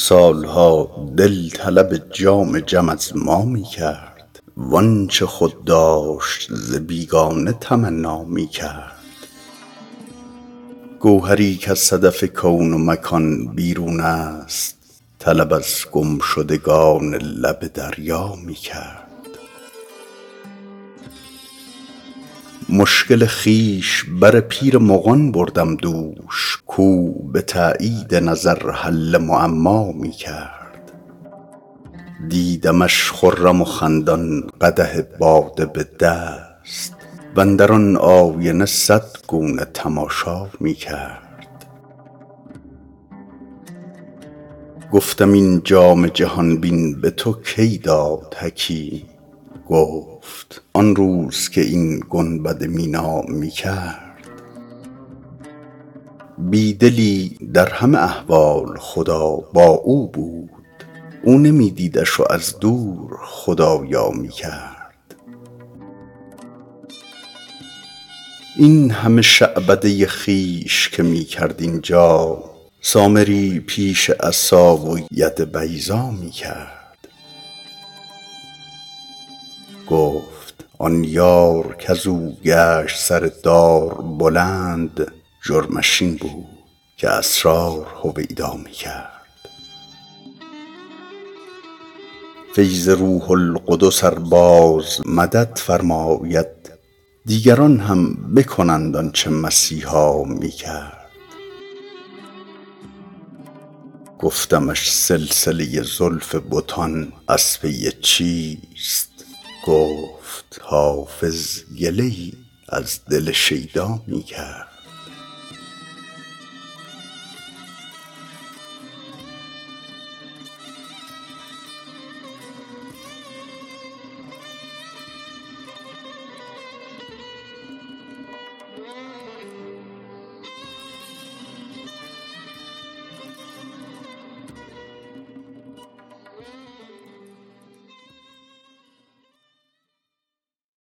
سالها دل طلب جام جم از ما می کرد، وآنچه خود داشت ز بیگانه تمنا می کرد. گوهری کز صدف کون و مکان بیرون است، طلب از گمشدگان لب دریا می کرد. مشکل خویش بر پیر مغان بردم دوش، کو به تأیید نظر حل معما می کرد. دیدمش خرم و خندان قدح باده به دست، واندر آن آینه صد گونه تماشا می کرد. گفتم این جام جهان بین به تو کی داد حکیم؟ گفت آن روز که این گنبد مینا می کرد. بی دلی در همه احوال خدا با او بود، او نمی دیدش و از دور خدایا می کرد. این همه شعبده خویش که می کرد اینجا، سامری پیش عصا و ید بیضا می کرد. گفت آن یار کزو گشت سر دار بلند، جرمش این بود که اسرار هویدا می کرد. فیض روح القدس ار باز مدد فرماید، دیگران هم بکنند آنچه مسیحا می کرد. گفتمش سلسله زلف بتان از پی چیست؟ گفت حافظ گله ای از دل شیدا می کرد.